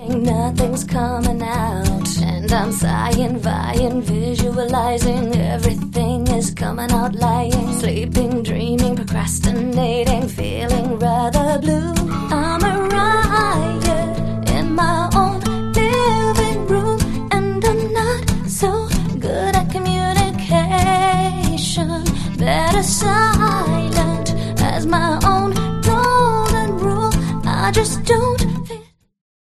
Nothing's coming out, and I'm sighing, vying, visualizing. Everything is coming out lying, sleeping, dreaming, procrastinating, feeling rather blue. I'm a riot in my own living room, and I'm not so good at communication. Better